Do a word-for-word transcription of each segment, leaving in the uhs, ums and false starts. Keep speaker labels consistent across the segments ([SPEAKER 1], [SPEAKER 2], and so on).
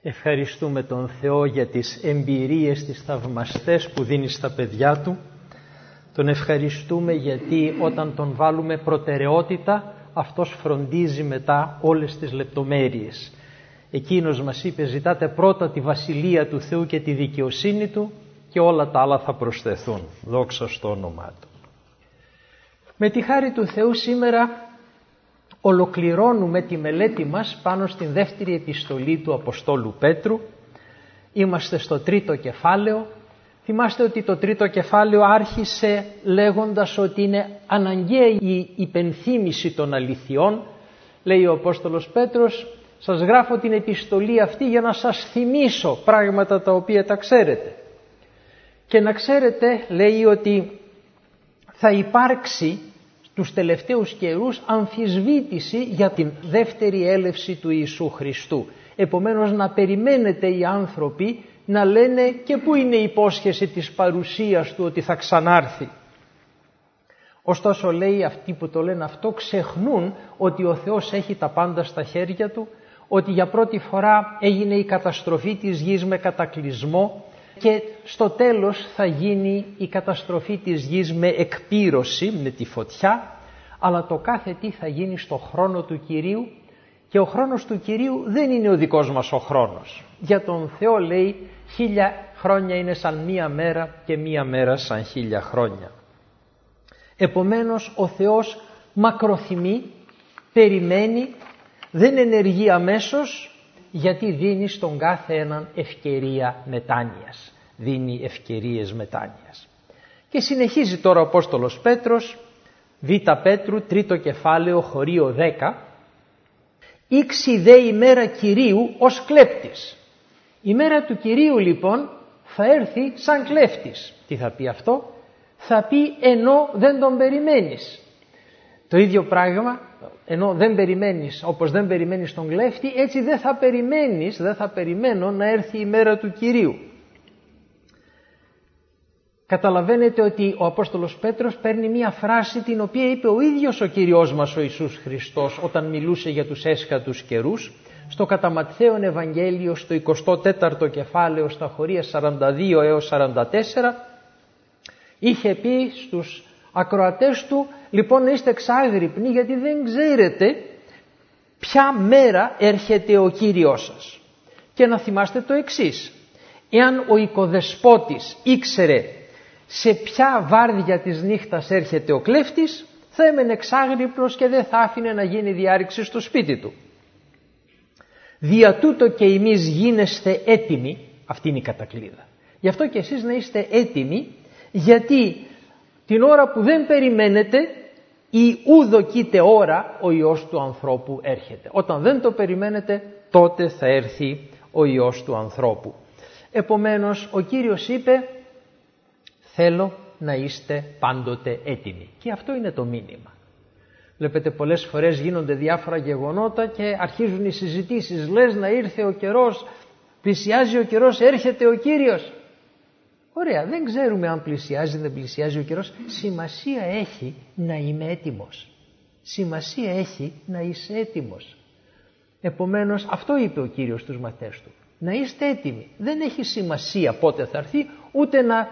[SPEAKER 1] Ευχαριστούμε τον Θεό για τις εμπειρίες, τις θαυμαστές που δίνει στα παιδιά Του. Τον ευχαριστούμε γιατί όταν τον βάλουμε προτεραιότητα, Αυτός φροντίζει μετά όλες τις λεπτομέρειες. Εκείνος μας είπε: ζητάτε πρώτα τη Βασιλεία του Θεού και τη δικαιοσύνη Του και όλα τα άλλα θα προσθεθούν. Δόξα στο όνομά Του. Με τη χάρη του Θεού σήμερα ολοκληρώνουμε τη μελέτη μας πάνω στην δεύτερη επιστολή του Αποστόλου Πέτρου. Είμαστε στο τρίτο κεφάλαιο. Θυμάστε ότι το τρίτο κεφάλαιο άρχισε λέγοντας ότι είναι αναγκαία η υπενθύμηση των αληθιών. Λέει ο Απόστολος Πέτρος: σας γράφω την επιστολή αυτή για να σας θυμίσω πράγματα τα οποία τα ξέρετε. Και να ξέρετε, λέει, ότι θα υπάρξει τους τελευταίους καιρούς αμφισβήτηση για την δεύτερη έλευση του Ιησού Χριστού. Επομένως να περιμένετε οι άνθρωποι να λένε και πού είναι η υπόσχεση της παρουσίας Του ότι θα ξανάρθει. Ωστόσο, λέει, αυτοί που το λένε αυτό ξεχνούν ότι ο Θεός έχει τα πάντα στα χέρια Του, ότι για πρώτη φορά έγινε η καταστροφή της γης με κατακλυσμό και στο τέλος θα γίνει η καταστροφή της γης με εκπύρωση, με τη φωτιά, αλλά το κάθε τι θα γίνει στο χρόνο του Κυρίου και ο χρόνος του Κυρίου δεν είναι ο δικός μας ο χρόνος. Για τον Θεό, λέει, χίλια χρόνια είναι σαν μία μέρα και μία μέρα σαν χίλια χρόνια. Επομένως ο Θεός μακροθυμεί, περιμένει, δεν ενεργεί αμέσως, γιατί δίνει στον κάθε έναν ευκαιρία μετάνοιας. Δίνει ευκαιρίες μετάνοιας. Και συνεχίζει τώρα ο Απόστολος Πέτρος, Β Πέτρου, τρίτο κεφάλαιο, χωρίο δέκα. «Ήξι δε η μέρα Κυρίου ως κλέπτης». Η μέρα του Κυρίου λοιπόν θα έρθει σαν κλέφτης. Τι θα πει αυτό? Θα πει ενώ δεν τον περιμένεις. Το ίδιο πράγμα, ενώ δεν περιμένεις, όπως δεν περιμένεις τον κλέφτη, έτσι δεν θα περιμένεις, δεν θα περιμένω να έρθει η μέρα του Κυρίου. Καταλαβαίνετε ότι ο Απόστολος Πέτρος παίρνει μία φράση την οποία είπε ο ίδιος ο Κύριος μας ο Ιησούς Χριστός όταν μιλούσε για τους έσχατους καιρούς. Στο κατά Ματθαίον Ευαγγέλιο, στο εικοστό τέταρτο κεφάλαιο, στα χωρία σαράντα δύο έως σαράντα τέσσερα, είχε πει στους ακροατές Του: λοιπόν, να είστε εξάγρυπνοι, γιατί δεν ξέρετε ποια μέρα έρχεται ο Κύριος σας. Και να θυμάστε το εξής: εάν ο οικοδεσπότης ήξερε σε ποια βάρδια της νύχτας έρχεται ο κλέφτης, θα έμενε εξάγρυπνος και δεν θα άφηνε να γίνει διάρρηξη στο σπίτι του. Δια τούτο και εμείς γίνεστε έτοιμοι, αυτή είναι η κατακλείδα. Γι' αυτό και εσείς να είστε έτοιμοι, γιατί την ώρα που δεν περιμένετε ή ου δοκείτε ώρα, ο Υιός του ανθρώπου έρχεται. Όταν δεν το περιμένετε, τότε θα έρθει ο Υιός του ανθρώπου. Επομένως ο Κύριος είπε: θέλω να είστε πάντοτε έτοιμοι. Και αυτό είναι το μήνυμα. Βλέπετε, πολλές φορές γίνονται διάφορα γεγονότα και αρχίζουν οι συζητήσεις. Λες να ήρθε ο καιρός, πλησιάζει ο καιρός, έρχεται ο Κύριος. Ωραία, δεν ξέρουμε αν πλησιάζει, δεν πλησιάζει ο καιρός. Σημασία έχει να είμαι έτοιμος. Σημασία έχει να είσαι έτοιμος. Επομένως αυτό είπε ο Κύριος στους μαθητές Του. Να είστε έτοιμοι. Δεν έχει σημασία πότε θα έρθει, ούτε να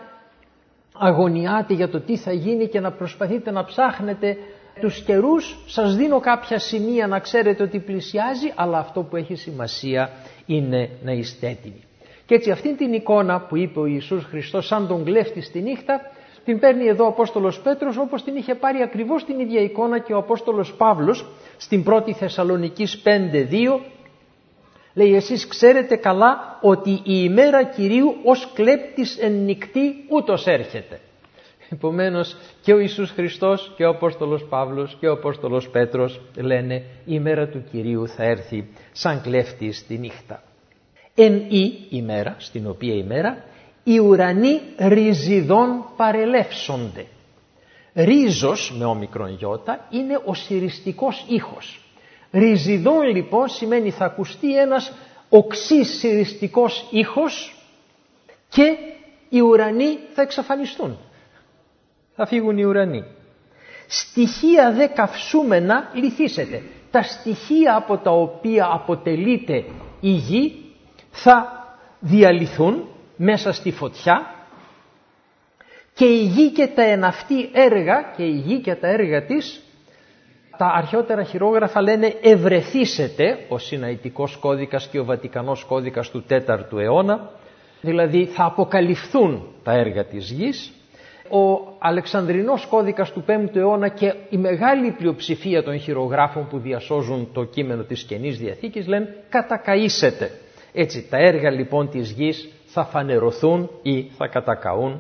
[SPEAKER 1] αγωνιάτε για το τι θα γίνει και να προσπαθείτε να ψάχνετε τους καιρούς. Σας δίνω κάποια σημεία να ξέρετε ότι πλησιάζει, αλλά αυτό που έχει σημασία είναι να είστε έτοιμοι. Και έτσι αυτήν την εικόνα που είπε ο Ιησούς Χριστός σαν τον κλέφτη στη νύχτα, την παίρνει εδώ ο Απόστολος Πέτρος, όπως την είχε πάρει ακριβώς την ίδια εικόνα και ο Απόστολος Παύλος στην πρώτη Θεσσαλονικής πέντε δύο. Λέει: εσείς ξέρετε καλά ότι η ημέρα Κυρίου ως κλέπτης εν νυκτί ούτως έρχεται. Επομένως και ο Ιησούς Χριστός και ο Απόστολος Παύλος και ο Απόστολος Πέτρος λένε: η ημέρα του Κυρίου θα έρθει σαν κλέφτης τη νύχτα. Εν η ημέρα, στην οποία ημέρα, οι ουρανοί ριζιδών παρελεύσονται. Ρίζος με όμικρον γιώτα είναι ο συριστικός ήχος. Ριζιδών λοιπόν σημαίνει θα ακουστεί ένας οξύς συριστικός ήχος και οι ουρανοί θα εξαφανιστούν. Θα φύγουν οι ουρανοί. Στοιχεία δε καυσούμενα λυθήσετε. Τα στοιχεία από τα οποία αποτελείται η γη θα διαλυθούν μέσα στη φωτιά και η γη και τα εναυτή έργα και η γη και τα έργα της, τα αρχαιότερα χειρόγραφα λένε ευρεθήσεται, ο Συναϊτικός κώδικας και ο Βατικανός κώδικας του τέταρτου αιώνα, δηλαδή θα αποκαλυφθούν τα έργα της γης. Ο Αλεξανδρινός κώδικας του πέμπτου αιώνα και η μεγάλη πλειοψηφία των χειρογράφων που διασώζουν το κείμενο της Καινής Διαθήκης λένε κατακαήσεται. Έτσι τα έργα λοιπόν της γης θα φανερωθούν ή θα κατακαούν.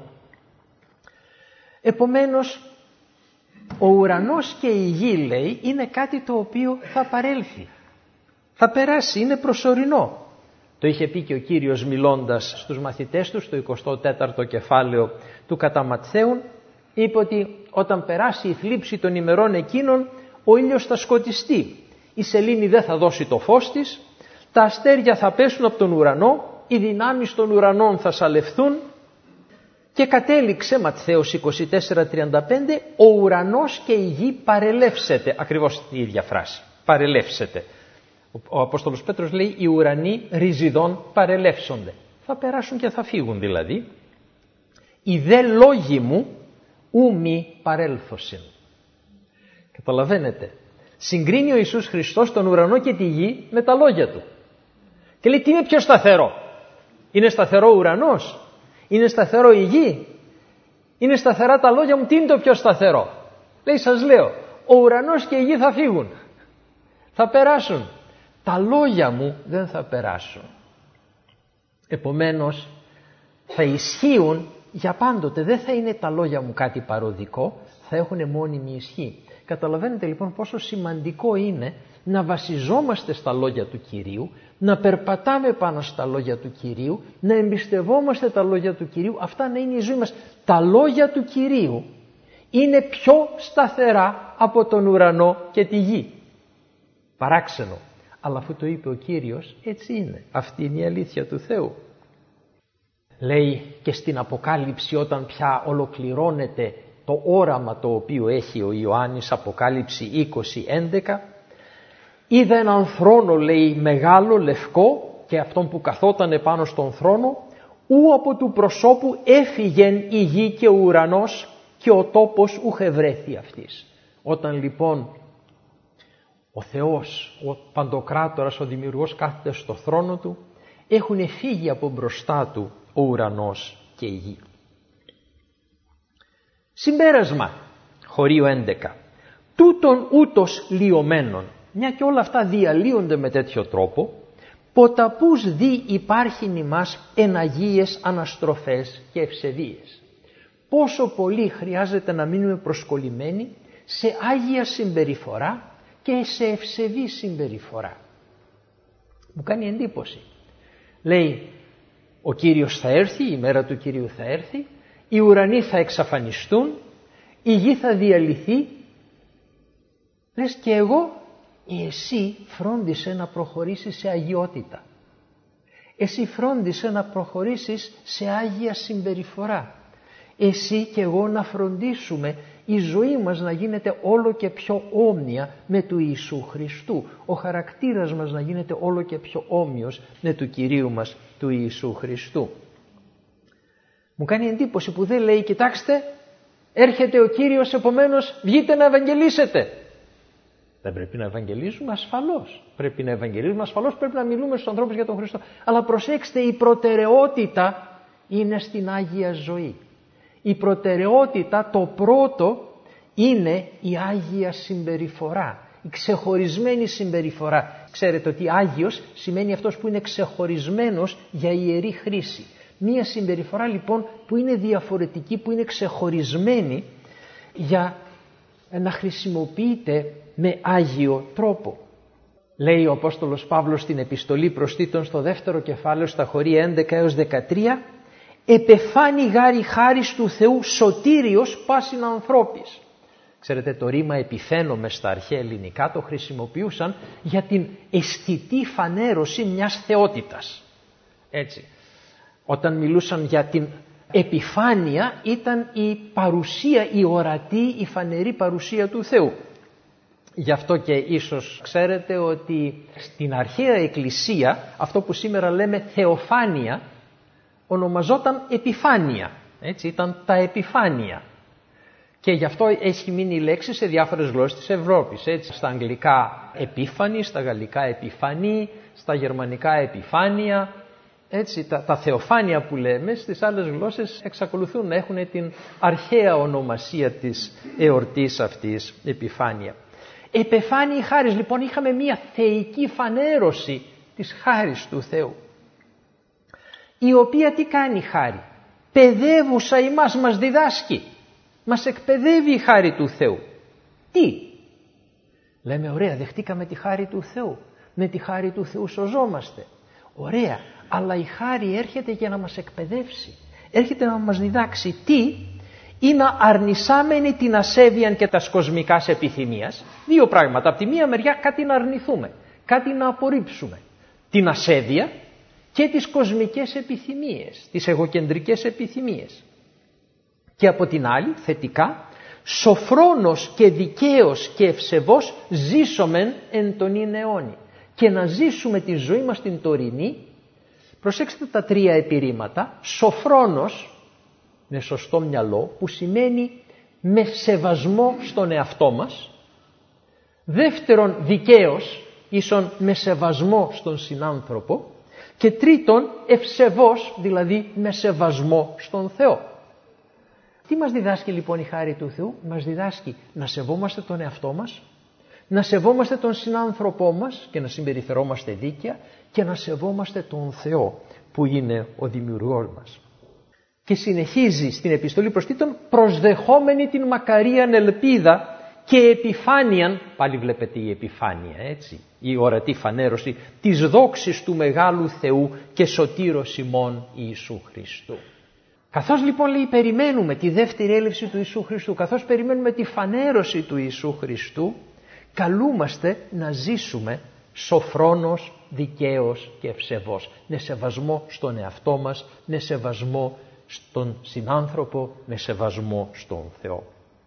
[SPEAKER 1] Επομένως ο ουρανός και η γη, λέει, είναι κάτι το οποίο θα παρέλθει. Θα περάσει, είναι προσωρινό. Το είχε πει και ο Κύριος μιλώντας στους μαθητές του στο εικοστό τέταρτο κεφάλαιο του κατά Ματθαίον. Είπε ότι όταν περάσει η θλίψη των ημερών εκείνων, ο ήλιος θα σκοτιστεί. Η σελήνη δεν θα δώσει το φως της, τα αστέρια θα πέσουν από τον ουρανό, οι δυνάμεις των ουρανών θα σαλευθούν. Και κατέληξε Ματθαίος είκοσι τέσσερα τριάντα πέντε, ο ουρανός και η γη παρελεύσεται. Ακριβώς η ίδια φράση, παρελεύσεται. Ο Απόστολος Πέτρος λέει οι ουρανοί ριζιδών παρελεύσονται. Θα περάσουν και θα φύγουν δηλαδή. Οι δε λόγοι μου ου μη παρέλθωσιν. Καταλαβαίνετε. Συγκρίνει ο Ιησούς Χριστός τον ουρανό και τη γη με τα λόγια του. Και λέει τι είναι πιο σταθερό. Είναι σταθερό ο ουρανός. Είναι σταθερό η γη. Είναι σταθερά τα λόγια μου. Τι είναι το πιο σταθερό. Λέει σας λέω. Ο ουρανός και η γη θα φύγουν. Θα περάσουν. Τα λόγια μου δεν θα περάσουν. Επομένως θα ισχύουν για πάντοτε. Δεν θα είναι τα λόγια μου κάτι παροδικό. Θα έχουν μόνιμη ισχύ. Καταλαβαίνετε λοιπόν πόσο σημαντικό είναι να βασιζόμαστε στα λόγια του Κυρίου, να περπατάμε πάνω στα λόγια του Κυρίου, να εμπιστευόμαστε τα λόγια του Κυρίου. Αυτά να είναι η ζωή μας. Τα λόγια του Κυρίου είναι πιο σταθερά από τον ουρανό και τη γη. Παράξενο. Αλλά αφού το είπε ο Κύριος, έτσι είναι. Αυτή είναι η αλήθεια του Θεού. Λέει και στην Αποκάλυψη, όταν πια ολοκληρώνεται το όραμα το οποίο έχει ο Ιωάννης, Αποκάλυψη είκοσι έντεκα, είδα έναν θρόνο, λέει, μεγάλο, λευκό, και αυτόν που καθόταν επάνω στον θρόνο, ου από του προσώπου έφυγεν η γη και ο ουρανός και ο τόπος ουχ ευρέθη αυτής. Όταν λοιπόν ο Θεός, ο Παντοκράτορας, ο Δημιουργός κάθεται στο θρόνο του, έχουν φύγει από μπροστά του ο ουρανός και η γη. Συμπέρασμα, χωρίο έντεκα. Τούτον ούτως λιωμένων, μια και όλα αυτά διαλύονται με τέτοιο τρόπο, ποταπούς δι υπάρχειν ημάς εν αγίες αναστροφές και ευσεβίες. Πόσο πολύ χρειάζεται να μείνουμε προσκολλημένοι σε άγια συμπεριφορά και σε ευσεβή συμπεριφορά. Μου κάνει εντύπωση. Λέει, ο Κύριος θα έρθει, η μέρα του Κυρίου θα έρθει, οι ουρανοί θα εξαφανιστούν, η γη θα διαλυθεί. Λες και εγώ, εσύ φρόντισε να προχωρήσεις σε αγιότητα. Εσύ φρόντισε να προχωρήσεις σε άγια συμπεριφορά. Εσύ και εγώ να φροντίσουμε η ζωή μας να γίνεται όλο και πιο όμοια με του Ιησού Χριστού. Ο χαρακτήρας μας να γίνεται όλο και πιο όμοιος με του Κυρίου μας του Ιησού Χριστού. Μου κάνει εντύπωση που δεν λέει, κοιτάξτε, έρχεται ο Κύριος, επομένως βγείτε να ευαγγελίσετε. Δεν πρέπει να ευαγγελίζουμε, ασφαλώς. Πρέπει να ευαγγελίζουμε, ασφαλώς πρέπει να μιλούμε στους ανθρώπους για τον Χριστό. Αλλά προσέξτε, η προτεραιότητα είναι στην Άγια ζωή. Η προτεραιότητα, το πρώτο, είναι η Άγια συμπεριφορά. Η ξεχωρισμένη συμπεριφορά. Ξέρετε ότι Άγιος σημαίνει αυτός που είναι ξεχωρισμένος για ιερή χρήση. Μία συμπεριφορά λοιπόν που είναι διαφορετική, που είναι ξεχωρισμένη για να χρησιμοποιείται με Άγιο τρόπο. Λέει ο Απόστολος Παύλος στην επιστολή προς Τίτον στο δεύτερο κεφάλαιο στα χωρία έντεκα έως δεκατρία, «Επεφάνει γάρι χάρις του Θεού σωτήριος πάσιν ανθρώπης». Ξέρετε, το ρήμα επιφαίνομαι στα αρχαία ελληνικά το χρησιμοποιούσαν για την αισθητή φανέρωση μιας θεότητας. Έτσι. Όταν μιλούσαν για την επιφάνεια, ήταν η παρουσία, η ορατή, η φανερή παρουσία του Θεού. Γι' αυτό και ίσως ξέρετε ότι στην αρχαία Εκκλησία αυτό που σήμερα λέμε θεοφάνεια ονομαζόταν επιφάνεια. Έτσι, ήταν τα επιφάνεια. Και γι' αυτό έχει μείνει η λέξη σε διάφορες γλώσσες της Ευρώπης. Έτσι, στα αγγλικά επίφανη, στα γαλλικά επιφανή, στα γερμανικά επιφάνεια. Έτσι, τα, τα θεοφάνεια που λέμε στις άλλες γλώσσες εξακολουθούν να έχουν την αρχαία ονομασία της εορτής αυτής, επιφάνεια. Επεφάνει η χάρις, λοιπόν, είχαμε μια θεϊκή φανέρωση της χάρις του Θεού, η οποία τι κάνει η χάρη? Παιδεύουσα ημάς, μας διδάσκει, μας εκπαιδεύει η χάρη του Θεού. Τι? Λέμε, ωραία, δεχτήκαμε τη χάρη του Θεού, με τη χάρη του Θεού σωζόμαστε. Ωραία, αλλά η χάρη έρχεται για να μας εκπαιδεύσει, έρχεται να μας διδάξει τι? Ή να αρνησάμενη την ασέβεια και τας κοσμικάς επιθυμίας. Δύο πράγματα. Από τη μία μεριά κάτι να αρνηθούμε, κάτι να απορρίψουμε. Την ασέβεια και τις κοσμικές επιθυμίες, τις εγωκεντρικές επιθυμίες. Και από την άλλη, θετικά, σοφρόνος και δικαίος και ευσεβός ζήσομεν εν τον ίν αιώνι. Και να ζήσουμε τη ζωή μας την τωρινή, προσέξτε τα τρία επιρρήματα, σοφρόνος, με σωστό μυαλό, που σημαίνει με σεβασμό στον εαυτό μας. Δεύτερον, δικαίος, ίσον με σεβασμό στον συνάνθρωπο. Και τρίτον, ευσεβός, δηλαδή με σεβασμό στον Θεό. Τι μας διδάσκει λοιπόν η χάρη του Θεού? Μας διδάσκει να σεβόμαστε τον εαυτό μας, να σεβόμαστε τον συνάνθρωπό μας και να συμπεριφερόμαστε δίκαια και να σεβόμαστε τον Θεό που είναι ο δημιουργός μας. Και συνεχίζει στην επιστολή προς Τίτον, προσδεχόμενη την μακαρίαν ελπίδα και επιφάνειαν, πάλι βλέπετε η επιφάνεια, έτσι, η ορατή φανέρωση της δόξης του μεγάλου Θεού και σωτήρος ημών Ιησού Χριστού. Καθώς λοιπόν, λέει, περιμένουμε τη δεύτερη έλευση του Ιησού Χριστού, καθώς περιμένουμε τη φανέρωση του Ιησού Χριστού, καλούμαστε να ζήσουμε σοφρόνος, δικαίος και ευσεβός, με σεβασμό στον εαυτό μας, με σεβασμό στον συνάνθρωπο, με σεβασμό στον Θεό.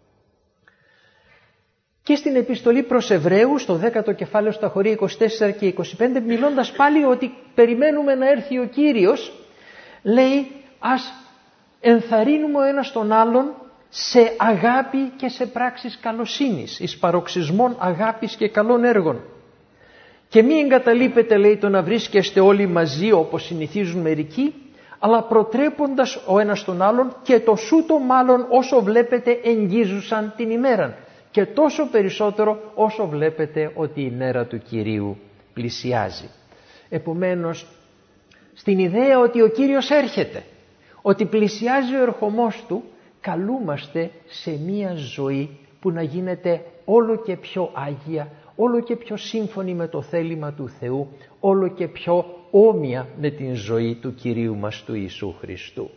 [SPEAKER 1] Και στην επιστολή προς Εβραίους, στο δέκατο κεφάλαιο στα χωρία είκοσι τέσσερα και είκοσι πέντε, μιλώντας πάλι ότι περιμένουμε να έρθει ο Κύριος, λέει, ας ενθαρρύνουμε ο ένας τον άλλον σε αγάπη και σε πράξεις καλοσύνης, εις παροξισμών αγάπης και καλών έργων. Και μη εγκαταλείπετε, λέει, το να βρίσκεστε όλοι μαζί όπως συνηθίζουν μερικοί, αλλά προτρέποντας ο ένας τον άλλον, και το σούτο μάλλον όσο βλέπετε εγγίζουσαν την ημέραν, και τόσο περισσότερο όσο βλέπετε ότι η μέρα του Κυρίου πλησιάζει. Επομένως, στην ιδέα ότι ο Κύριος έρχεται, ότι πλησιάζει ο ερχομός Του, καλούμαστε σε μία ζωή που να γίνεται όλο και πιο άγια, όλο και πιο σύμφωνη με το θέλημα του Θεού, όλο και πιο όμοια με την ζωή του Κυρίου μας του Ιησού Χριστού.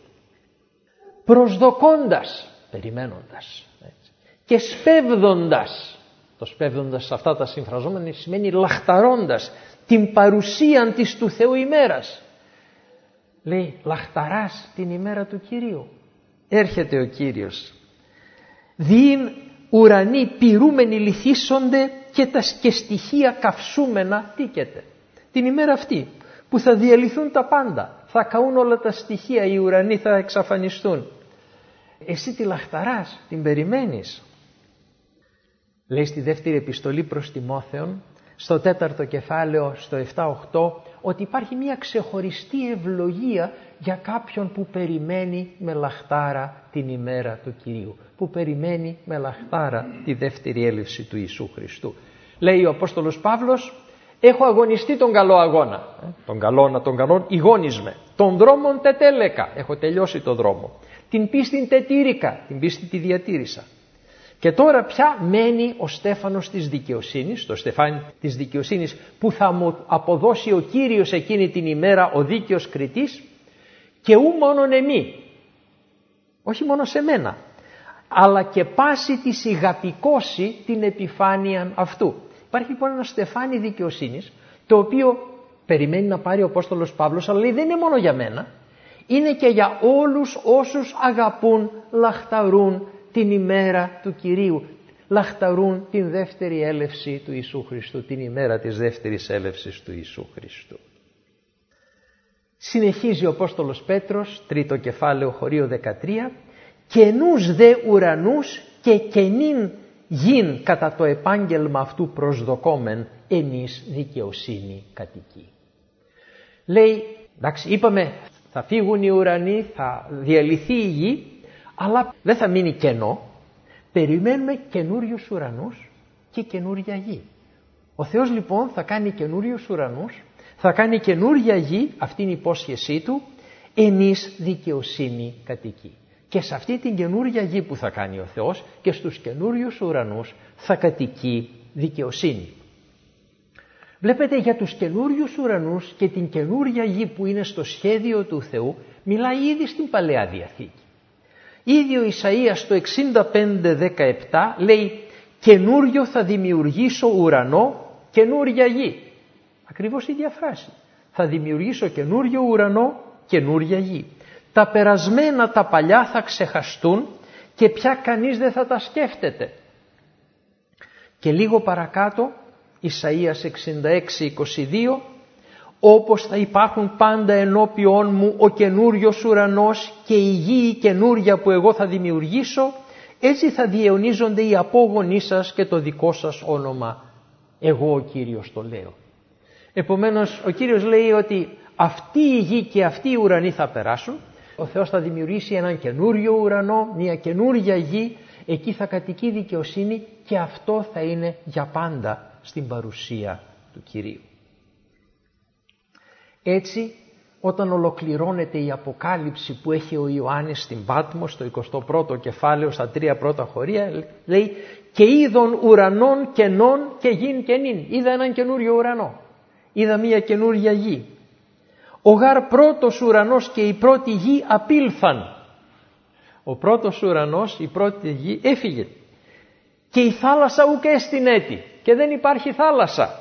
[SPEAKER 1] Προσδοκώντας, περιμένοντας, έτσι, και σπέβδοντας, το σπέβδοντας σε αυτά τα συμφραζόμενα σημαίνει λαχταρώντας την παρουσίαν της του Θεού ημέρας. Λέει, λαχταράς την ημέρα του Κυρίου. Έρχεται ο Κύριος. Διήν ουρανοί πυρούμενοι λυθίσονται και τα και στοιχεία καυσούμενα τίκεται. Την ημέρα αυτή που θα διαλυθούν τα πάντα, θα καούν όλα τα στοιχεία, οι ουρανοί θα εξαφανιστούν. Εσύ τη λαχταράς, την περιμένεις. Λέει στη δεύτερη επιστολή προς Τιμόθεον, στο τέταρτο κεφάλαιο, στο επτά οκτώ, ότι υπάρχει μια ξεχωριστή ευλογία για κάποιον που περιμένει με λαχτάρα την ημέρα του Κυρίου, που περιμένει με λαχτάρα τη δεύτερη έλευση του Ιησού Χριστού. Λέει ο Απόστολος Παύλος, έχω αγωνιστεί τον καλό αγώνα, ε, τον καλό να τον κανόν ηγόνισμε, τον δρόμον τετέλεκα, έχω τελειώσει το δρόμο, την πίστην τετήρικα, την πίστη τη διατήρησα. Και τώρα πια μένει ο στέφανος της δικαιοσύνης, το στεφάνι της δικαιοσύνης που θα μου αποδώσει ο Κύριος εκείνη την ημέρα, ο δίκαιος κριτής, και ου μόνον εμεί, όχι μόνο σε μένα, αλλά και πάση τη σιγαπικώσει την επιφάνεια αυτού. Υπάρχει λοιπόν ένα στεφάνι δικαιοσύνης, το οποίο περιμένει να πάρει ο Απόστολος Παύλος, αλλά λέει δεν είναι μόνο για μένα, είναι και για όλους όσους αγαπούν, λαχταρούν την ημέρα του Κυρίου. λαχταρούν την δεύτερη έλευση του Ιησού Χριστού, την ημέρα της δεύτερης έλευσης του Ιησού Χριστού. Συνεχίζει ο Απόστολος Πέτρος, τρίτο κεφάλαιο, χωρίο δεκατρία, «Καινούς δε ουρανούς και καινήν γην κατά το επάγγελμα αυτού προσδοκόμεν εμείς δικαιοσύνη κατοικεί». Λέει, εντάξει, είπαμε θα φύγουν οι ουρανοί, θα διαλυθεί η γη, αλλά δεν θα μείνει κενό. Περιμένουμε καινούριους ουρανούς και καινούρια γη. Ο Θεός λοιπόν θα κάνει καινούριους ουρανούς, θα κάνει καινούρια γη, αυτή είναι η υπόσχεσή του, εμείς δικαιοσύνη κατοικεί. Και σε αυτή την καινούρια γη που θα κάνει ο Θεός και στους καινούριους ουρανούς θα κατοικεί δικαιοσύνη. Βλέπετε, για τους καινούριους ουρανούς και την καινούρια γη που είναι στο σχέδιο του Θεού μιλάει ήδη στην Παλαιά Διαθήκη. Ήδη ο Ισαΐας στο εξήντα πέντε δεκαεπτά λέει «Καινούριο θα δημιουργήσω ουρανό, καινούρια γη». Ακριβώς η ίδια φράση. Θα δημιουργήσω καινούριο ουρανό, καινούρια γη. Τα περασμένα τα παλιά θα ξεχαστούν και πια κανείς δεν θα τα σκέφτεται. Και λίγο παρακάτω, Ισαΐας εξήντα έξι είκοσι δύο, «Όπως θα υπάρχουν πάντα ενώπιόν μου ο καινούριος ουρανός και η γη η καινούρια που εγώ θα δημιουργήσω, έτσι θα διαιωνίζονται οι απόγονοί σας και το δικό σας όνομα. Εγώ ο Κύριος το λέω». Επομένως ο Κύριος λέει ότι αυτή η γη και αυτή οι ουρανοί θα περάσουν. Ο Θεός θα δημιουργήσει έναν καινούριο ουρανό, μια καινούρια γη, εκεί θα κατοικεί δικαιοσύνη και αυτό θα είναι για πάντα στην παρουσία του Κυρίου. Έτσι, όταν ολοκληρώνεται η αποκάλυψη που έχει ο Ιωάννης στην Πάτμο, στο εικοστό πρώτο κεφάλαιο, στα τρία πρώτα χωρία, λέει «Και είδον ουρανών κενών και γην καινήν». Είδα έναν καινούριο ουρανό, είδα μια καινούρια γη. «Ο γάρ πρώτος ουρανός και η πρώτη γη απήλθαν». Ο πρώτος ουρανός, η πρώτη γη έφυγε. «Και η θάλασσα ουκ έστιν έτη». Και δεν υπάρχει θάλασσα.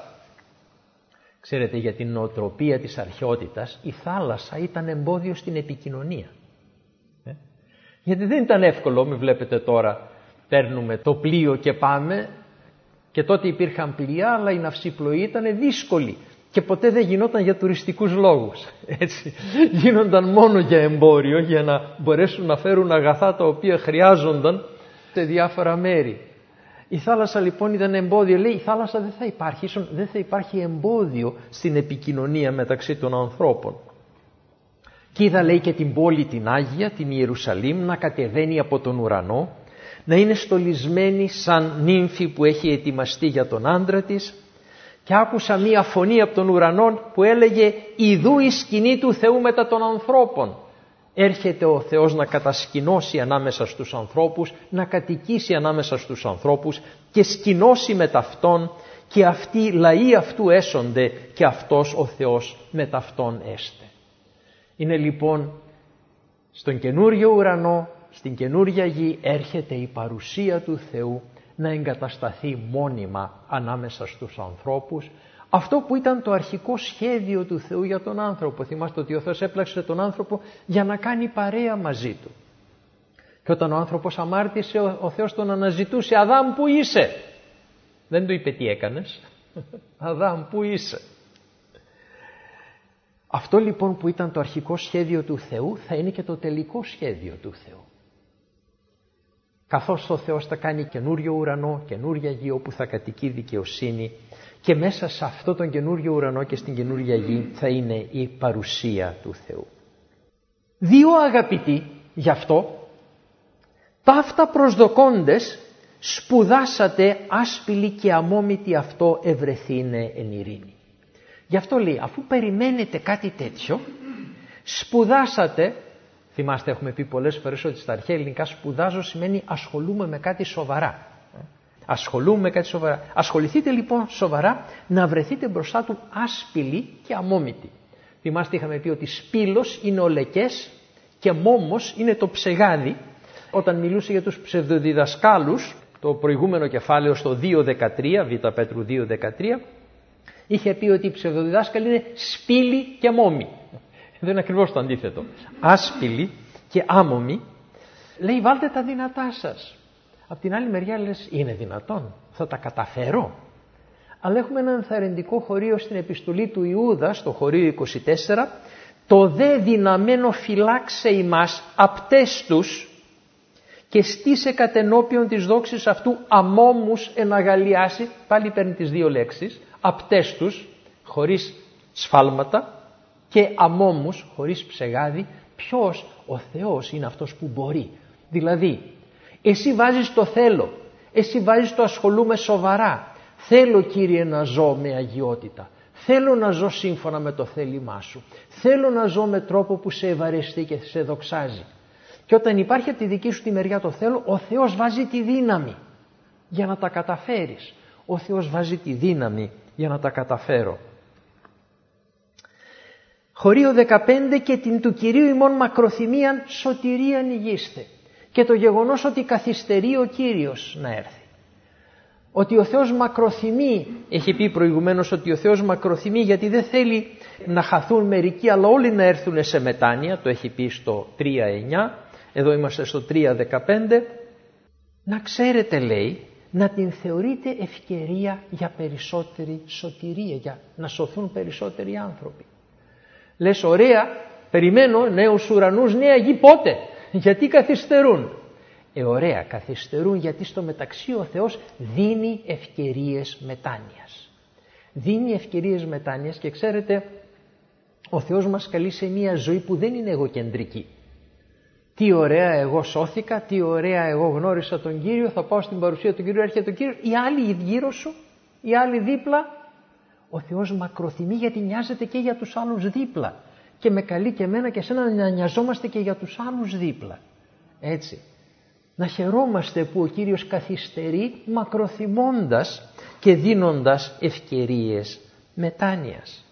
[SPEAKER 1] Ξέρετε, για την νοοτροπία της αρχαιότητας η θάλασσα ήταν εμπόδιο στην επικοινωνία. Ε? Γιατί δεν ήταν εύκολο, μην βλέπετε τώρα, παίρνουμε το πλοίο και πάμε, και τότε υπήρχαν πλοία, αλλά η ναυσιπλοή ήταν δύσκολη και ποτέ δεν γινόταν για τουριστικούς λόγους. Έτσι, γίνονταν μόνο για εμπόριο, για να μπορέσουν να φέρουν αγαθά τα οποία χρειάζονταν σε διάφορα μέρη. Η θάλασσα λοιπόν ήταν εμπόδιο. Λέει, η θάλασσα δεν θα υπάρχει, ίσως δεν θα υπάρχει εμπόδιο στην επικοινωνία μεταξύ των ανθρώπων. Και είδα, λέει, και την πόλη την Άγια, την Ιερουσαλήμ, να κατεβαίνει από τον ουρανό, να είναι στολισμένη σαν νύμφη που έχει ετοιμαστεί για τον άντρα της, και άκουσα μία φωνή από τον ουρανό που έλεγε «Ιδού η σκηνή του Θεού μετά των ανθρώπων». Έρχεται ο Θεός να κατασκηνώσει ανάμεσα στους ανθρώπους, να κατοικήσει ανάμεσα στους ανθρώπους και σκηνώσει με ταυτόν, και αυτοί λαοί αυτού έσονται και αυτός ο Θεός με ταυτόν έστε. Είναι λοιπόν στον καινούριο ουρανό, στην καινούρια γη έρχεται η παρουσία του Θεού να εγκατασταθεί μόνιμα ανάμεσα στους ανθρώπους. Αυτό που ήταν το αρχικό σχέδιο του Θεού για τον άνθρωπο. Θυμάστε ότι ο Θεός έπλαξε τον άνθρωπο για να κάνει παρέα μαζί του. Και όταν ο άνθρωπος αμάρτησε, ο, ο Θεός τον αναζητούσε. «Αδάμ, πού είσαι?» Δεν του είπε τι έκανες. «Αδάμ, πού είσαι?» Αυτό λοιπόν που ήταν το αρχικό σχέδιο του Θεού θα είναι και το τελικό σχέδιο του Θεού. Καθώς ο Θεός θα κάνει καινούριο ουρανό, καινούρια γη όπου θα κατοικεί δικαιοσύνη, και μέσα σε αυτό τον καινούριο ουρανό και στην καινούρια γη θα είναι η παρουσία του Θεού. Δύο αγαπητοί γι' αυτό, ταύτα προσδοκώντες, σπουδάσατε άσπηλοι και αμόμητοι αυτό ευρεθήνε εν ειρήνη. Γι' αυτό λέει, αφού περιμένετε κάτι τέτοιο, σπουδάσατε. Θυμάστε, έχουμε πει πολλές φορές ότι στα αρχαία ελληνικά σπουδάζω σημαίνει ασχολούμαι με κάτι σοβαρά. Ασχολούμαι με κάτι σοβαρά. Ασχοληθείτε λοιπόν σοβαρά να βρεθείτε μπροστά του άσπηλοι και αμόμητοι. Θυμάστε, είχαμε πει ότι σπήλος είναι ο λεκές και μόμος είναι το ψεγάδι. Όταν μιλούσε για τους ψευδοδιδασκάλους, το προηγούμενο κεφάλαιο στο δύο δεκατρία, Β Πέτρου δύο δεκατρία, είχε πει ότι οι ψευδοδιδάσκαλοι είναι σπήλοι και μόμοι. Δεν είναι ακριβώς το αντίθετο. Άσπηλοι και άμομοι. Λέει, βάλτε τα δυνατά σας. Απ' την άλλη μεριά λες, είναι δυνατόν, θα τα καταφέρω? Αλλά έχουμε ένα ενθαρρυντικό χωρίο στην επιστολή του Ιούδα, στο χωρίο είκοσι τέσσερα, το δε δυναμένο φυλάξε ημάς απτές τους και στήσε κατενώπιον της δόξης αυτού αμόμους εναγαλιάσει, πάλι παίρνει τις δύο λέξεις, απτές τους, χωρίς σφάλματα, και αμόμους, χωρίς ψεγάδι. Ποιος? Ο Θεός είναι αυτός που μπορεί. Δηλαδή, εσύ βάζεις το θέλω, εσύ βάζεις το ασχολούμαι σοβαρά. Θέλω, Κύριε, να ζω με αγιότητα. Θέλω να ζω σύμφωνα με το θέλημά σου. Θέλω να ζω με τρόπο που σε ευαρεστεί και σε δοξάζει. Και όταν υπάρχει από τη δική σου τη μεριά το θέλω, ο Θεός βάζει τη δύναμη για να τα καταφέρεις. Ο Θεός βάζει τη δύναμη για να τα καταφέρω. Χωρίο δεκαπέντε, και την του Κυρίου ημών μακροθυμίαν σωτηρίαν ηγείστε. Και το γεγονός ότι καθυστερεί ο Κύριος να έρθει. Ότι ο Θεός μακροθυμεί, έχει πει προηγουμένως ότι ο Θεός μακροθυμεί γιατί δεν θέλει να χαθούν μερικοί αλλά όλοι να έρθουν σε μετάνοια, το έχει πει στο τρία εννιά, εδώ είμαστε στο τρία δεκαπέντε. Να ξέρετε, λέει, να την θεωρείτε ευκαιρία για περισσότερη σωτηρία, για να σωθούν περισσότεροι άνθρωποι. Λες, ωραία, περιμένω νέους ουρανούς, νέα γη, πότε? Γιατί καθυστερούν? Ε, ωραία, καθυστερούν γιατί στο μεταξύ ο Θεός δίνει ευκαιρίες μετάνοιας. Δίνει ευκαιρίες μετάνοιας και ξέρετε, ο Θεός μας καλεί σε μια ζωή που δεν είναι εγωκεντρική. Τι ωραία εγώ σώθηκα, τι ωραία εγώ γνώρισα τον Κύριο, θα πάω στην παρουσία του Κύριου, έρχεται ο Κύριος, οι άλλοι γύρω σου, οι άλλοι δίπλα. Ο Θεός μακροθυμεί γιατί νοιάζεται και για τους άλλους δίπλα. Και με καλεί και εμένα και εσένα να νοιαζόμαστε και για τους άλλους δίπλα. Έτσι. Να χαιρόμαστε που ο Κύριος καθυστερεί μακροθυμώντας και δίνοντας ευκαιρίες μετάνοιας.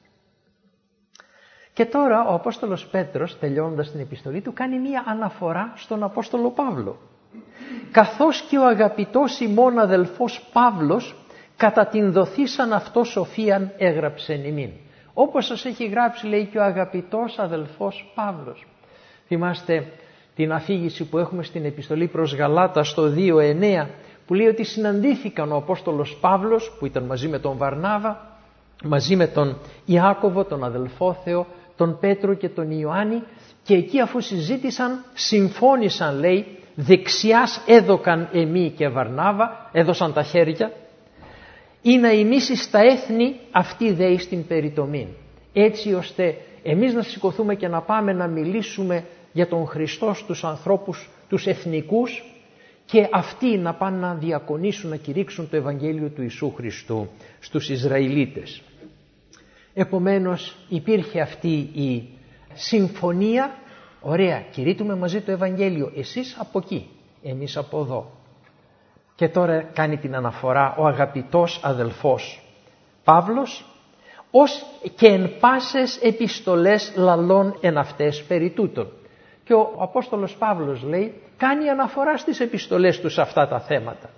[SPEAKER 1] Και τώρα ο Απόστολος Πέτρος, τελειώνοντας την επιστολή του, κάνει μία αναφορά στον Απόστολο Παύλο. Καθώς και ο αγαπητός ημών αδελφός Παύλος κατά την δοθήσαν αυτό σοφίαν έγραψεν ημίν. Όπως σας έχει γράψει, λέει, και ο αγαπητός αδελφός Παύλος. Θυμάστε την αφήγηση που έχουμε στην επιστολή προς Γαλάτα στο δύο εννέα, που λέει ότι συναντήθηκαν ο Απόστολος Παύλος που ήταν μαζί με τον Βαρνάβα, μαζί με τον Ιάκωβο, τον αδελφό Θεό, τον Πέτρο και τον Ιωάννη, και εκεί αφού συζήτησαν συμφώνησαν, λέει, δεξιάς έδωκαν εμεί και Βαρνάβα, έδωσαν τα χέρια, ή να ημίσεις τα έθνη αυτή δέει στην περιτομήν, έτσι ώστε εμείς να σηκωθούμε και να πάμε να μιλήσουμε για τον Χριστό στους ανθρώπους τους εθνικούς και αυτοί να πάνε να διακονήσουν, να κηρύξουν το Ευαγγέλιο του Ιησού Χριστού στους Ισραηλίτες. Επομένως υπήρχε αυτή η συμφωνία, ωραία, κηρύττουμε μαζί το Ευαγγέλιο, εσείς από εκεί, εμείς από εδώ. Και τώρα κάνει την αναφορά ο αγαπητός αδελφός Παύλος, ως και εν πάσες επιστολές λαλών εν αυτές περί τούτων. Και ο Απόστολος Παύλος, λέει, κάνει αναφορά στις επιστολές του σε αυτά τα θέματα.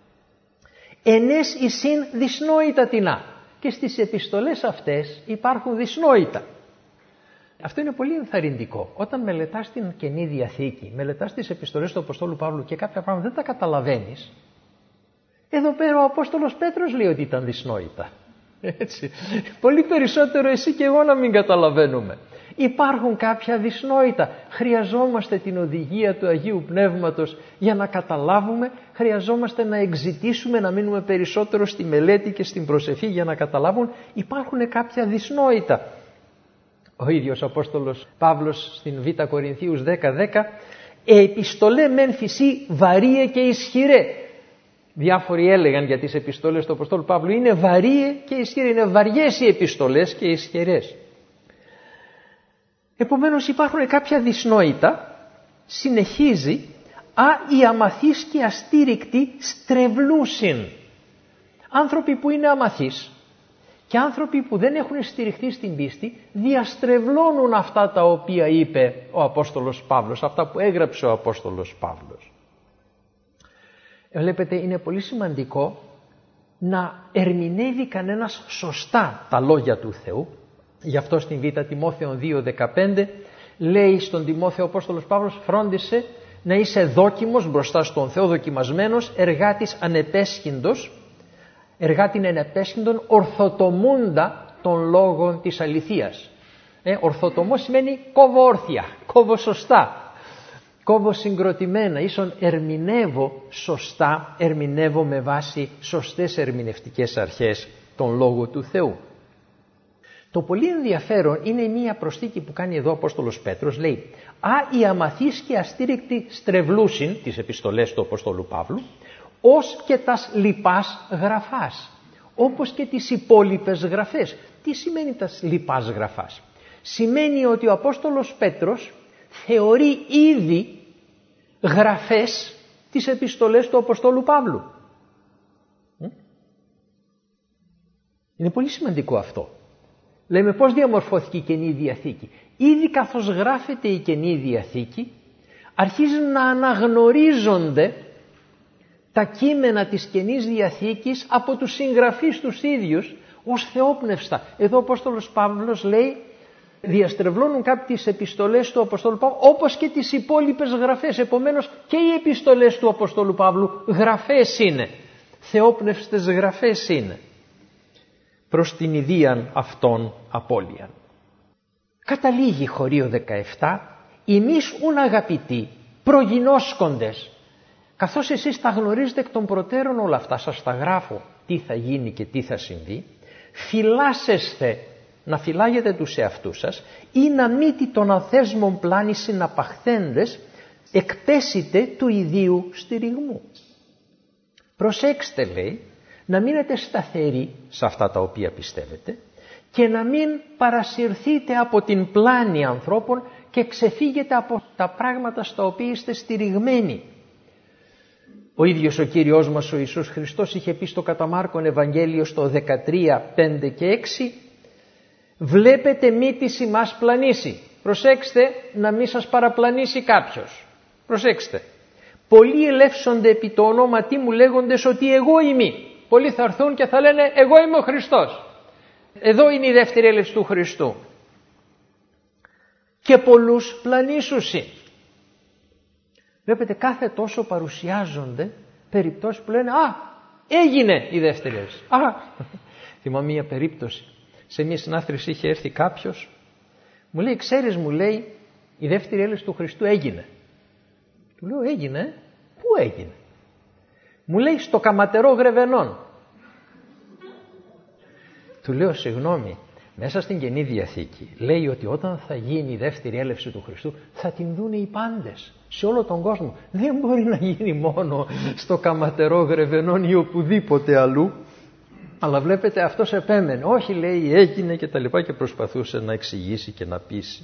[SPEAKER 1] Ενές εισήν δυσνόητα τινά. Και στις επιστολές αυτές υπάρχουν δυσνόητα. Αυτό είναι πολύ ενθαρρυντικό. Όταν μελετάς την Καινή Διαθήκη, μελετάς τις επιστολές του Αποστόλου Παύλου και κάποια πράγματα δεν τα καταλαβαίνεις. Εδώ πέρα ο Απόστολος Πέτρος λέει ότι ήταν δυσνόητα. Έτσι. Πολύ περισσότερο εσύ και εγώ να μην καταλαβαίνουμε. Υπάρχουν κάποια δυσνόητα. Χρειαζόμαστε την οδηγία του Αγίου Πνεύματος για να καταλάβουμε. Χρειαζόμαστε να εξητήσουμε, να μείνουμε περισσότερο στη μελέτη και στην προσευχή για να καταλάβουν. Υπάρχουν κάποια δυσνόητα. Ο ίδιος ο Απόστολος Παύλος στην Β' Κορινθίους δέκα δέκα, επιστολέ μεν φυσί βαρύε και ισχυρέ. Διάφοροι έλεγαν για τις επιστολές του Αποστόλου Παύλου, είναι βαρύε και ισχυρέ, είναι βαριές οι επιστολές και ισχυρές. Επομένως υπάρχουν κάποια δυσνόητα, συνεχίζει, α οι αμαθείς και αστήρικτοι στρεβλούσιν. Άνθρωποι που είναι αμαθείς και άνθρωποι που δεν έχουν στηριχθεί στην πίστη διαστρεβλώνουν αυτά τα οποία είπε ο Απόστολος Παύλος, αυτά που έγραψε ο Απόστολος Παύλος. Βλέπετε, είναι πολύ σημαντικό να ερμηνεύει κανένας σωστά τα λόγια του Θεού. Γι' αυτό στην Β' Τιμόθεων δύο δεκαπέντε λέει στον Τιμόθεο ο Απόστολος Παύλος, φρόντισε να είσαι δόκιμος μπροστά στον Θεό, δοκιμασμένος, εργάτης ανεπέσχυντος, εργάτην ανεπέσχυντον, ορθοτομούντα των λόγων της αληθείας. Ε, ορθοτομό σημαίνει κόβω όρθια, κόβω σωστά, κόβω συγκροτημένα, ίσον ερμηνεύω σωστά, ερμηνεύω με βάση σωστές ερμηνευτικές αρχές τον Λόγο του Θεού. Το πολύ ενδιαφέρον είναι μία προσθήκη που κάνει εδώ ο Απόστολος Πέτρος, λέει «Α, οι αμαθείς και αστήρικτοι στρεβλούσιν», τις επιστολές του Απόστολου Παύλου, «ως και τας λοιπάς γραφάς», όπως και τις υπόλοιπες γραφές. Τι σημαίνει τας λοιπάς γραφάς? Σημαίνει ότι ο Απόστολος Πέτρος θεωρεί ήδη γραφές τις επιστολές του Αποστόλου Παύλου. Είναι πολύ σημαντικό αυτό. Λέμε πώς διαμορφώθηκε η Καινή Διαθήκη. Ήδη καθώς γράφεται η Καινή Διαθήκη, αρχίζουν να αναγνωρίζονται τα κείμενα της Καινής Διαθήκης από τους συγγραφείς τους ίδιους ως θεόπνευστα. Εδώ ο Απόστολος Παύλος λέει, διαστρεβλώνουν κάποιες επιστολές του Αποστόλου Παύλου όπως και τις υπόλοιπες γραφές. Επομένως και οι επιστολές του Αποστόλου Παύλου γραφές είναι, θεόπνευστες γραφές είναι, προς την ιδίαν αυτών απώλειαν. Καταλήγει χωρίο δεκαεπτά, «Ημείς ουν αγαπητοί, προγινώσκοντες». Καθώς εσείς τα γνωρίζετε εκ των προτέρων όλα αυτά, σας τα γράφω τι θα γίνει και τι θα συμβεί, φυλάσσεστε, να φυλάγετε τους εαυτούς σας, ή να μήτι των αθέσμων πλάνη συναπαχθέντες, εκπέσετε του ιδίου στηριγμού. Προσέξτε, λέει, να μείνετε σταθεροί σε αυτά τα οποία πιστεύετε και να μην παρασυρθείτε από την πλάνη ανθρώπων και ξεφύγετε από τα πράγματα στα οποία είστε στηριγμένοι. Ο ίδιος ο Κύριος μας ο Ιησούς Χριστός είχε πει στο κατά Μάρκον Ευαγγέλιο στο δεκατρία, πέντε και έξι, «Βλέπετε μύτης ημάς πλανήσει». Προσέξτε να μην σας παραπλανήσει κάποιος. Προσέξτε. «Πολλοί ελεύσονται επί το ονόματί μου λέγοντες ότι εγώ είμαι». Πολλοί θα έρθουν και θα λένε εγώ είμαι ο Χριστός. Εδώ είναι η δεύτερη έλευση του Χριστού. «Και πολλούς πλανήσουσι». Βλέπετε κάθε τόσο παρουσιάζονται περιπτώσεις που λένε «Α, έγινε η δεύτερη έλευση». Α, θυμάμαι μια περίπτωση. Σε μια συνάθρηση είχε έρθει κάποιος, μου λέει, ξέρεις, μου λέει, η δεύτερη έλευση του Χριστού έγινε. Του λέω, έγινε, πού έγινε? Μου λέει, στο Καματερό Γρεβενών. Του λέω, συγγνώμη, μέσα στην Καινή Διαθήκη λέει ότι όταν θα γίνει η δεύτερη έλευση του Χριστού θα την δούνε οι πάντες σε όλο τον κόσμο. Δεν μπορεί να γίνει μόνο στο Καματερό Γρεβενών ή οπουδήποτε αλλού. Αλλά βλέπετε αυτός επέμενε. Όχι, λέει, έγινε και τα λοιπά, και προσπαθούσε να εξηγήσει και να πείσει.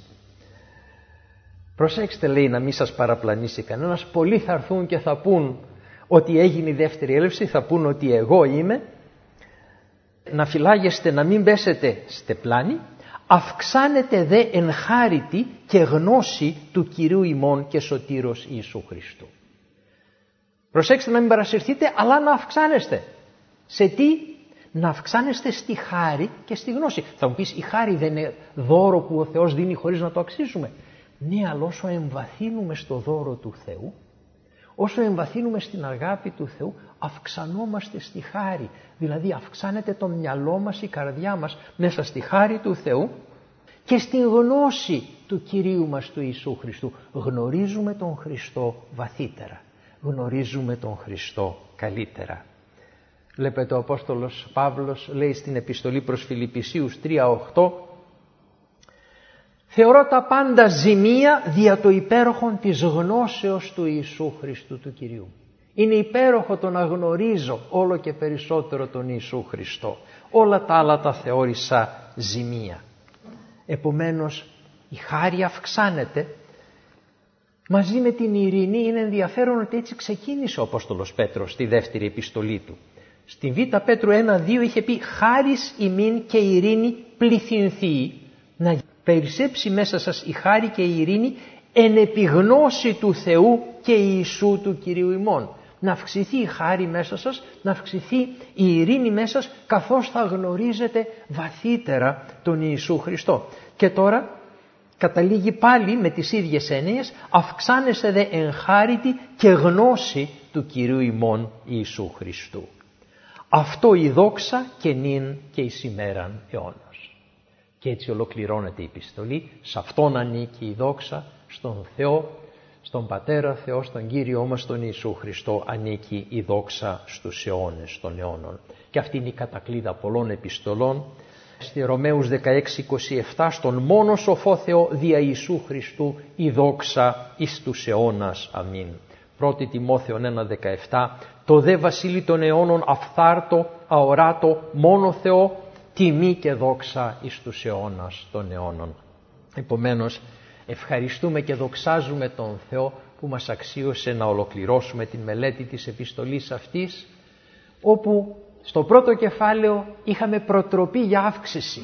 [SPEAKER 1] Προσέξτε, λέει, να μην σας παραπλανήσει κανένας. Πολλοί θα έρθουν και θα πούν ότι έγινε η δεύτερη έλευση, θα πούν ότι εγώ είμαι. Να φυλάγεστε, να μην πέσετε στε πλάνη. Αυξάνετε δε εν χάριτη και γνώση του Κυρίου ημών και σωτήρος Ιησού Χριστού. Προσέξτε να μην παρασυρθείτε, αλλά να αυξάνεστε. Σε τι? Να αυξάνεστε στη χάρη και στη γνώση. Θα μου πεις, η χάρη δεν είναι δώρο που ο Θεός δίνει χωρίς να το αξίζουμε? Ναι, αλλά όσο εμβαθύνουμε στο δώρο του Θεού, όσο εμβαθύνουμε στην αγάπη του Θεού, αυξανόμαστε στη χάρη. Δηλαδή αυξάνεται το μυαλό μας, η καρδιά μας μέσα στη χάρη του Θεού και στη γνώση του Κυρίου μας του Ιησού Χριστού. Γνωρίζουμε τον Χριστό βαθύτερα. Γνωρίζουμε τον Χριστό καλύτερα. Βλέπετε, ο Απόστολος Παύλος λέει στην επιστολή προς Φιλιππισίους τρία οκτώ, «Θεωρώ τα πάντα ζημία δια το υπέροχον της γνώσεως του Ιησού Χριστού του Κυρίου». Είναι υπέροχο το να γνωρίζω όλο και περισσότερο τον Ιησού Χριστό. Όλα τα άλλα τα θεώρησα ζημία. Επομένως η χάρη αυξάνεται μαζί με την ειρήνη. Είναι ενδιαφέρον ότι έτσι ξεκίνησε ο Απόστολος Πέτρος στη δεύτερη επιστολή του. Στην Β' Πέτρου ένα δύο είχε πει «Χάρις ημίν και ειρήνη πληθυνθεί», να περισσέψει μέσα σας η χάρη και η ειρήνη εν επιγνώση του Θεού και Ιησού του Κυρίου ημών. Να αυξηθεί η χάρη μέσα σας, να αυξηθεί η ειρήνη μέσα σας, καθώς θα γνωρίζετε βαθύτερα τον Ιησού Χριστό. Και τώρα καταλήγει πάλι με τις ίδιες έννοιες, αυξάνεσαι δε εν χάριτη και γνώση του Κυρίου ημών Ιησού Χριστού. Αυτό η δόξα και νυν και εις ημέραν αιώνος. Και έτσι ολοκληρώνεται η επιστολή. Σε Αυτόν ανήκει η δόξα, στον Θεό, στον Πατέρα Θεό, στον Κύριό μας τον Ιησού Χριστό ανήκει η δόξα στους αιώνες των αιώνων. Και αυτή είναι η κατακλείδα πολλών επιστολών. Στη Ρωμαίους δεκαέξι είκοσι επτά, στον μόνο σοφό Θεό δια Ιησού Χριστού η δόξα εις τους αιώνας. Αμήν. πρώτη Τιμόθεων ένα δεκαεπτά, το δε βασίλει των αιώνων αυθάρτο, αοράτο, μόνο Θεό, τιμή και δόξα εις τους αιώνας των αιώνων. Επομένως, ευχαριστούμε και δοξάζουμε τον Θεό που μας αξίωσε να ολοκληρώσουμε την μελέτη της επιστολής αυτής, όπου στο πρώτο κεφάλαιο είχαμε προτροπή για αύξηση.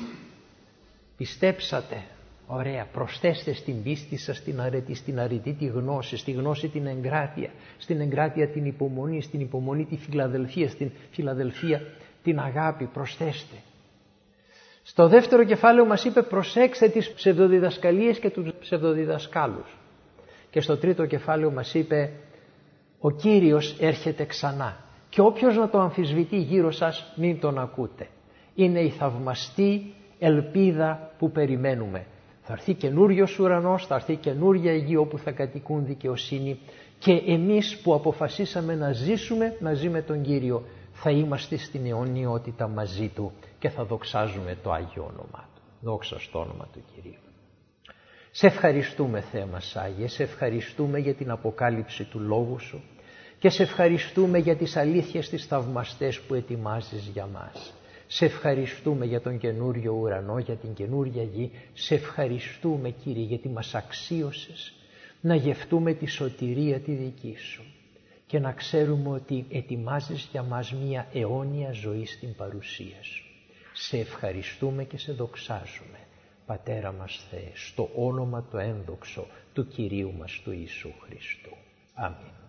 [SPEAKER 1] Πιστέψατε, ωραία, προσθέστε στην πίστη σας στην αρετή, στην αρετή τη γνώση, στη γνώση την εγκράτεια, στην εγκράτεια την υπομονή, στην υπομονή τη φιλαδελφία, στην φιλαδελφία την αγάπη, προσθέστε. Στο δεύτερο κεφάλαιο μας είπε προσέξτε τις ψευδοδιδασκαλίες και τους ψευδοδιδασκάλους. Και στο τρίτο κεφάλαιο μας είπε ο Κύριος έρχεται ξανά και όποιος να το αμφισβητεί γύρω σας μην τον ακούτε. Είναι η θαυμαστή ελπίδα που περιμένουμε. Θα έρθει καινούριος ουρανός, θα έρθει καινούρια γη όπου θα κατοικούν δικαιοσύνη και εμείς που αποφασίσαμε να ζήσουμε μαζί με τον Κύριο θα είμαστε στην αιωνιότητα μαζί Του και θα δοξάζουμε το Άγιο όνομά Του. Δόξα στο όνομα του Κυρίου. Σε ευχαριστούμε Θεέ μας Άγιε, σε ευχαριστούμε για την αποκάλυψη του Λόγου Σου και σε ευχαριστούμε για τις αλήθειες τις θαυμαστές που ετοιμάζεις για μας. Σε ευχαριστούμε για τον καινούριο ουρανό, για την καινούρια γη. Σε ευχαριστούμε Κύριε γιατί μας αξίωσες να γευτούμε τη σωτηρία τη δική Σου και να ξέρουμε ότι ετοιμάζεις για μας μια αιώνια ζωή στην παρουσία Σου. Σε ευχαριστούμε και σε δοξάζουμε, Πατέρα μας Θεέ, στο όνομα το ένδοξο του Κυρίου μας του Ιησού Χριστού. Αμήν.